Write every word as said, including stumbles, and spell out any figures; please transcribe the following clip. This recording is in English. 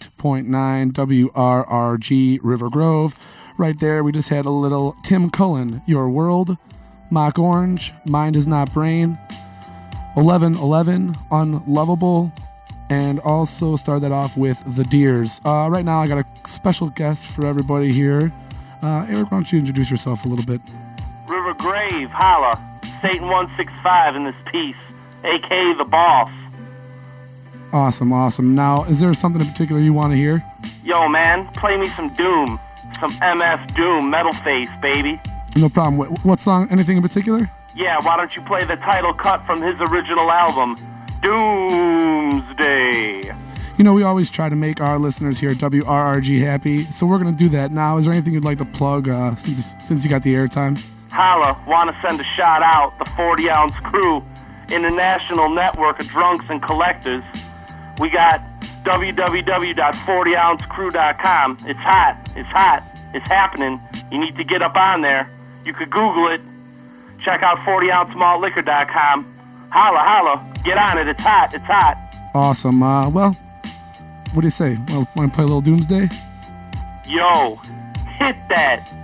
eight point nine W R R G River Grove. Right there, we just had a little Tim Cullen, Your World, Mock Orange, Mind Is Not Brain, eleven eleven, Unlovable, and also started that off with The Deers. Uh, right now, I got a special guest for everybody here. Uh, Eric, why don't you introduce yourself a little bit? River Grave, holla. Satan one sixty-five in this piece, a k a. The Boss. Awesome, awesome. Now, is there something in particular you want to hear? Yo, man, play me some Doom. Some M F Doom, Metal Face, baby. No problem. What, what song? Anything in particular? Yeah, why don't you play the title cut from his original album, Doomsday? You know, we always try to make our listeners here at W R R G happy, so we're going to do that now. Is there anything you'd like to plug uh, since since you got the airtime? Holla, want to send a shout out, the forty ounce crew, international network of drunks and collectors. We got w w w dot forty ounce crew dot com. It's hot. It's hot. It's happening. You need to get up on there. You could Google it. Check out forty ounce malt liquor dot com. Holla, holla. Get on it. It's hot. It's hot. Awesome. Uh, well, what do you say? Well, want to play a little Doomsday? Yo, hit that.